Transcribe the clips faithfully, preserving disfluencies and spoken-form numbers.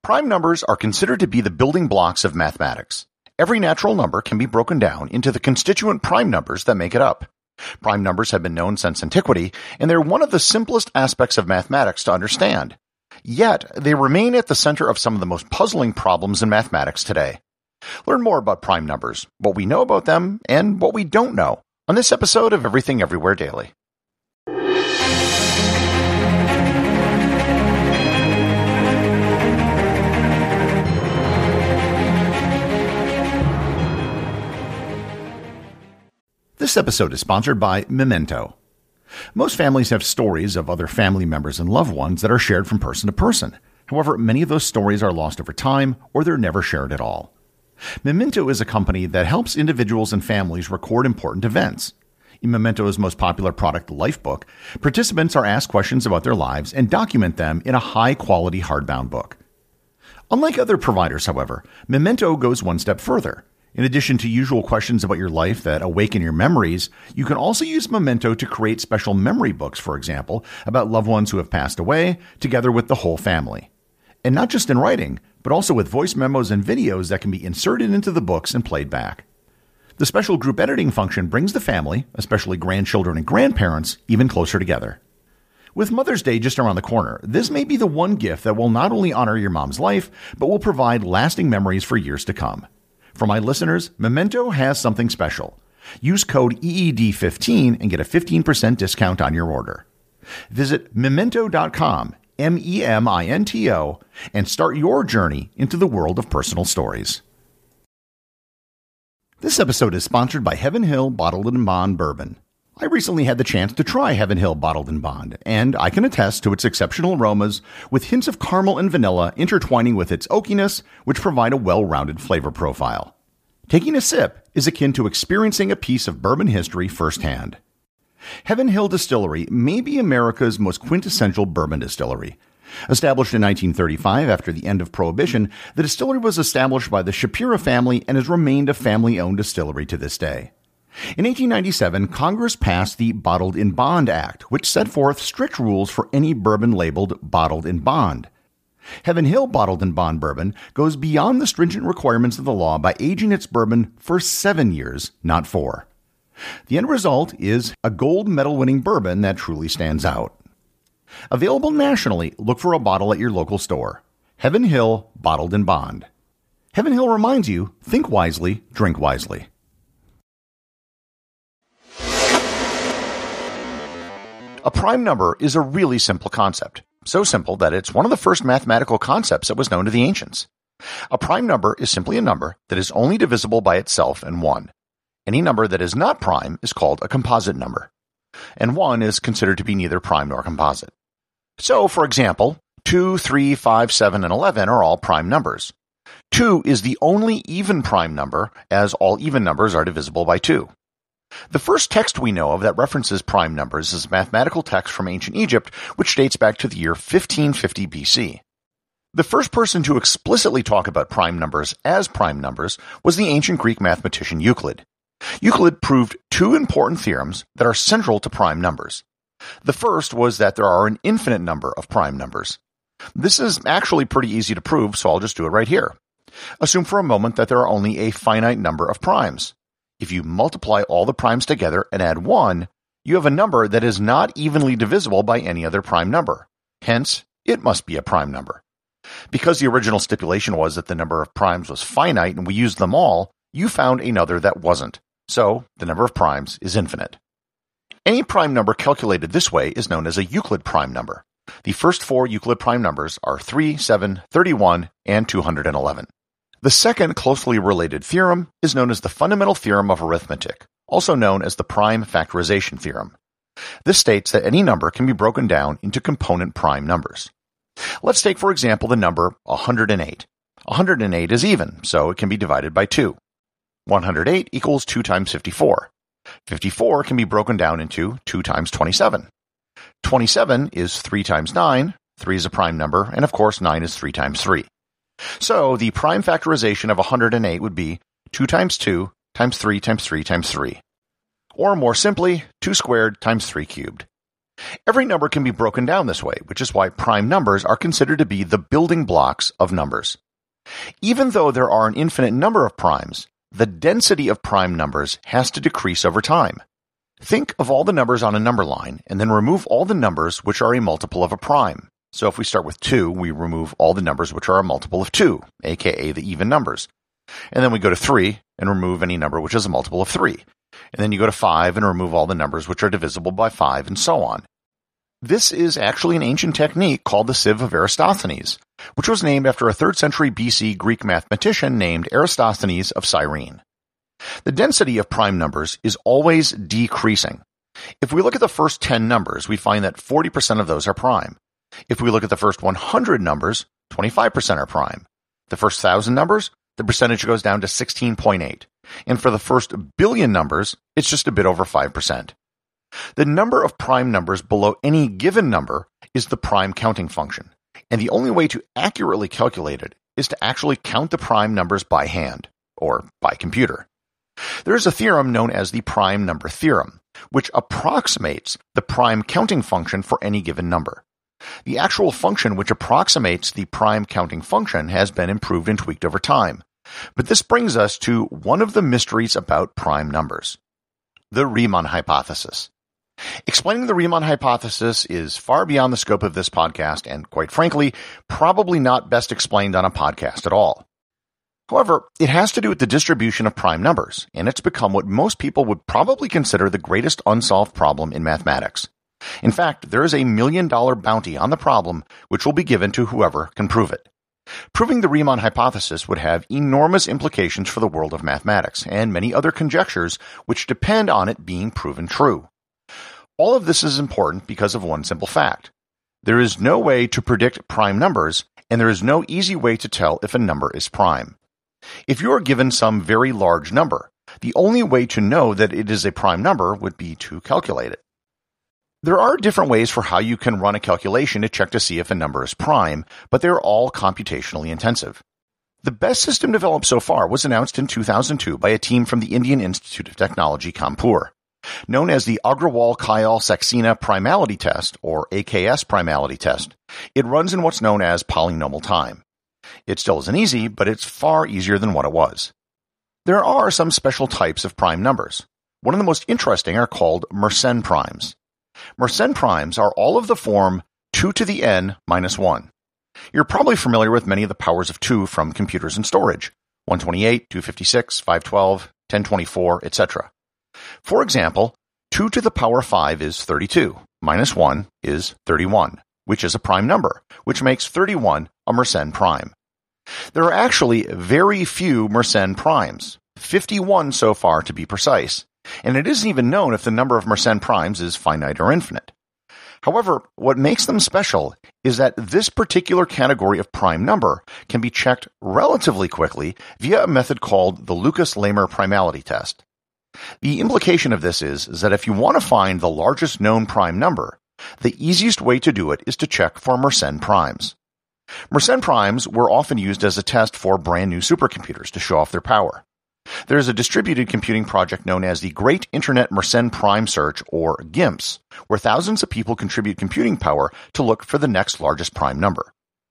Prime numbers are considered to be the building blocks of mathematics. Every natural number can be broken down into the constituent prime numbers that make it up. Prime numbers have been known since antiquity, and they're one of the simplest aspects of mathematics to understand. Yet, they remain at the center of some of the most puzzling problems in mathematics today. Learn more about prime numbers, what we know about them, and what we don't know, on this episode of Everything Everywhere Daily. This episode is sponsored by Memento. Most families have stories of other family members and loved ones that are shared from person to person. However, many of those stories are lost over time, or they're never shared at all. Memento is a company that helps individuals and families record important events. In Memento's most popular product, Lifebook, participants are asked questions about their lives and document them in a high-quality hardbound book. Unlike other providers, however, Memento goes one step further. In addition to usual questions about your life that awaken your memories, you can also use Memento to create special memory books, for example, about loved ones who have passed away, together with the whole family. And not just in writing, but also with voice memos and videos that can be inserted into the books and played back. The special group editing function brings the family, especially grandchildren and grandparents, even closer together. With Mother's Day just around the corner, this may be the one gift that will not only honor your mom's life, but will provide lasting memories for years to come. For my listeners, Memento has something special. Use code E E D fifteen and get a fifteen percent discount on your order. Visit memento dot com, M E M I N T O, and start your journey into the world of personal stories. This episode is sponsored by Heaven Hill Bottled and Bond Bourbon. I recently had the chance to try Heaven Hill Bottled and Bond, and I can attest to its exceptional aromas with hints of caramel and vanilla intertwining with its oakiness, which provide a well-rounded flavor profile. Taking a sip is akin to experiencing a piece of bourbon history firsthand. Heaven Hill Distillery may be America's most quintessential bourbon distillery. Established in nineteen thirty-five after the end of Prohibition, the distillery was established by the Shapira family and has remained a family-owned distillery to this day. In eighteen ninety-seven, Congress passed the Bottled in Bond Act, which set forth strict rules for any bourbon labeled bottled in bond. Heaven Hill Bottled in Bond Bourbon goes beyond the stringent requirements of the law by aging its bourbon for seven years, not four. The end result is a gold medal-winning bourbon that truly stands out. Available nationally, look for a bottle at your local store. Heaven Hill Bottled in Bond. Heaven Hill reminds you, think wisely, drink wisely. A prime number is a really simple concept. So simple that it's one of the first mathematical concepts that was known to the ancients. A prime number is simply a number that is only divisible by itself and one. Any number that is not prime is called a composite number. And one is considered to be neither prime nor composite. So, for example, two, three, five, seven, and eleven are all prime numbers. two is the only even prime number, as all even numbers are divisible by two. The first text we know of that references prime numbers is a mathematical text from ancient Egypt, which dates back to the year fifteen fifty B C. The first person to explicitly talk about prime numbers as prime numbers was the ancient Greek mathematician Euclid. Euclid proved two important theorems that are central to prime numbers. The first was that there are an infinite number of prime numbers. This is actually pretty easy to prove, so I'll just do it right here. Assume for a moment that there are only a finite number of primes. If you multiply all the primes together and add one, you have a number that is not evenly divisible by any other prime number. Hence, it must be a prime number. Because the original stipulation was that the number of primes was finite and we used them all, you found another that wasn't. So, the number of primes is infinite. Any prime number calculated this way is known as a Euclid prime number. The first four Euclid prime numbers are three, seven, thirty-one, and two hundred eleven. The second closely related theorem is known as the fundamental theorem of arithmetic, also known as the prime factorization theorem. This states that any number can be broken down into component prime numbers. Let's take, for example, the number one hundred eight. one hundred eight is even, so it can be divided by two. one hundred eight equals two times fifty-four. fifty-four can be broken down into two times twenty-seven. twenty-seven is three times nine, three is a prime number, and of course nine is three times three. So the prime factorization of one hundred eight would be two times two times three times three times three. Or more simply, two squared times three cubed. Every number can be broken down this way, which is why prime numbers are considered to be the building blocks of numbers. Even though there are an infinite number of primes, the density of prime numbers has to decrease over time. Think of all the numbers on a number line, and then remove all the numbers which are a multiple of a prime. So if we start with two, we remove all the numbers which are a multiple of two, aka the even numbers. And then we go to three and remove any number which is a multiple of three. And then you go to five and remove all the numbers which are divisible by five, and so on. This is actually an ancient technique called the sieve of Eratosthenes, which was named after a third century B C Greek mathematician named Eratosthenes of Cyrene. The density of prime numbers is always decreasing. If we look at the first ten numbers, we find that forty percent of those are prime. If we look at the first one hundred numbers, twenty-five percent are prime. The first one thousand numbers, the percentage goes down to sixteen point eight. And for the first billion numbers, it's just a bit over five percent. The number of prime numbers below any given number is the prime counting function, and the only way to accurately calculate it is to actually count the prime numbers by hand, or by computer. There is a theorem known as the prime number theorem, which approximates the prime counting function for any given number. The actual function which approximates the prime counting function has been improved and tweaked over time. But this brings us to one of the mysteries about prime numbers: the Riemann hypothesis. Explaining the Riemann hypothesis is far beyond the scope of this podcast, and quite frankly, probably not best explained on a podcast at all. However, it has to do with the distribution of prime numbers, and it's become what most people would probably consider the greatest unsolved problem in mathematics. In fact, there is a million-dollar bounty on the problem which will be given to whoever can prove it. Proving the Riemann hypothesis would have enormous implications for the world of mathematics, and many other conjectures which depend on it being proven true. All of this is important because of one simple fact. There is no way to predict prime numbers, and there is no easy way to tell if a number is prime. If you are given some very large number, the only way to know that it is a prime number would be to calculate it. There are different ways for how you can run a calculation to check to see if a number is prime, but they're all computationally intensive. The best system developed so far was announced in two thousand two by a team from the Indian Institute of Technology, Kanpur. Known as the Agrawal-Kayal-Saxena primality test, or A K S primality test, it runs in what's known as polynomial time. It still isn't easy, but it's far easier than what it was. There are some special types of prime numbers. One of the most interesting are called Mersenne primes. Mersenne primes are all of the form two to the n minus one. You're probably familiar with many of the powers of two from computers and storage: one twenty-eight, two fifty-six, five twelve, ten twenty-four, et cetera. For example, two to the power five is thirty-two, minus one is thirty-one, which is a prime number, which makes thirty-one a Mersenne prime. There are actually very few Mersenne primes, fifty-one so far to be precise, and it isn't even known if the number of Mersenne primes is finite or infinite. However, what makes them special is that this particular category of prime number can be checked relatively quickly via a method called the Lucas-Lehmer primality test. The implication of this is, is that if you want to find the largest known prime number, the easiest way to do it is to check for Mersenne primes. Mersenne primes were often used as a test for brand new supercomputers to show off their power. There is a distributed computing project known as the Great Internet Mersenne Prime Search, or GIMPS, where thousands of people contribute computing power to look for the next largest prime number.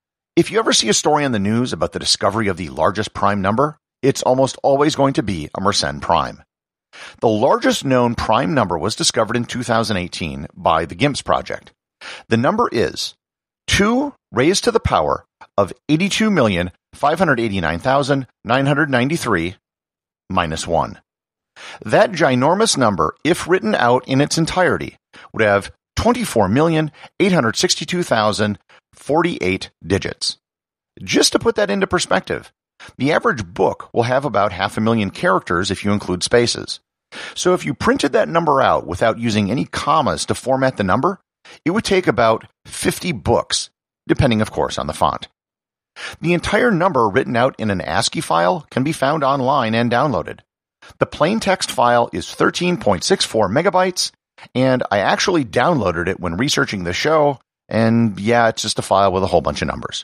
If you ever see a story on the news about the discovery of the largest prime number, it's almost always going to be a Mersenne prime. The largest known prime number was discovered in two thousand eighteen by the GIMPS project. The number is two raised to the power of eighty-two million, five hundred eighty-nine thousand, nine hundred ninety-three minus one. That ginormous number, if written out in its entirety, would have twenty-four million, eight hundred sixty-two thousand, forty-eight digits. Just to put that into perspective, the average book will have about half a million characters if you include spaces. So if you printed that number out without using any commas to format the number, it would take about fifty books, depending of course on the font. The entire number written out in an ASCII file can be found online and downloaded. The plain text file is thirteen point six four megabytes, and I actually downloaded it when researching the show, and yeah, it's just a file with a whole bunch of numbers.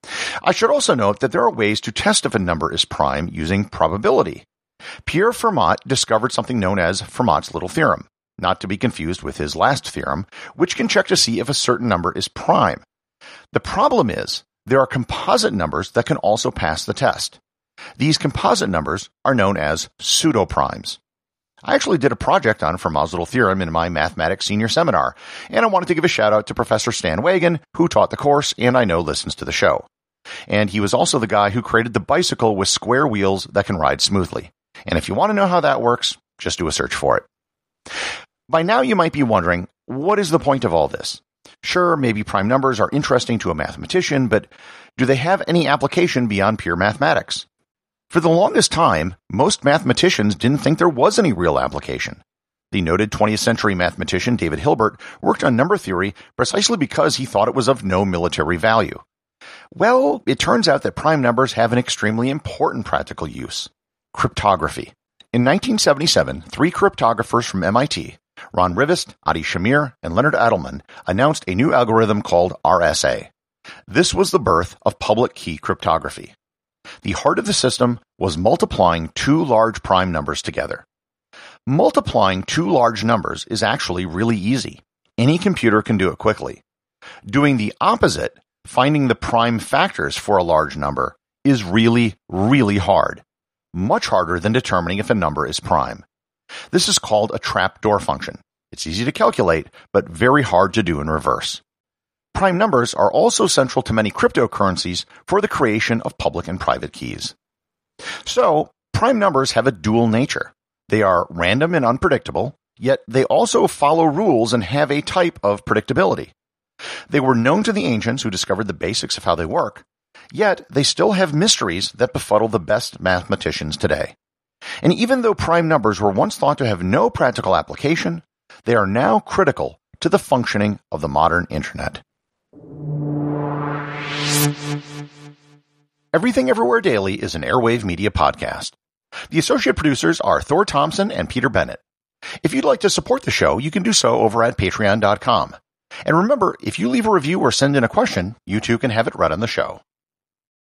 I should also note that there are ways to test if a number is prime using probability. Pierre Fermat discovered something known as Fermat's little theorem. not to be confused with his last theorem, which can check to see if a certain number is prime. The problem is, there are composite numbers that can also pass the test. These composite numbers are known as pseudoprimes. I actually did a project on Fermat's theorem in my mathematics senior seminar, and I wanted to give a shout out to Professor Stan Wagon, who taught the course and I know listens to the show. And he was also the guy who created the bicycle with square wheels that can ride smoothly. And if you want to know how that works, just do a search for it. By now you might be wondering, what is the point of all this? Sure, maybe prime numbers are interesting to a mathematician, but do they have any application beyond pure mathematics? For the longest time, most mathematicians didn't think there was any real application. The noted twentieth century mathematician David Hilbert worked on number theory precisely because he thought it was of no military value. Well, it turns out that prime numbers have an extremely important practical use: cryptography. In nineteen seventy-seven, three cryptographers from M I T, Ron Rivest, Adi Shamir, and Leonard Adleman, announced a new algorithm called R S A. This was the birth of public key cryptography. The heart of the system was multiplying two large prime numbers together. Multiplying two large numbers is actually really easy. Any computer can do it quickly. Doing the opposite, finding the prime factors for a large number, is really, really hard. Much harder than determining if a number is prime. This is called a trapdoor function. It's easy to calculate, but very hard to do in reverse. Prime numbers are also central to many cryptocurrencies for the creation of public and private keys. So, prime numbers have a dual nature. They are random and unpredictable, yet they also follow rules and have a type of predictability. They were known to the ancients who discovered the basics of how they work, yet they still have mysteries that befuddle the best mathematicians today. And even though prime numbers were once thought to have no practical application, they are now critical to the functioning of the modern internet. Everything Everywhere Daily is an Airwave Media podcast. The associate producers are Thor Thompson and Peter Bennett. If you'd like to support the show, you can do so over at patreon dot com. And remember, if you leave a review or send in a question, you too can have it read on the show.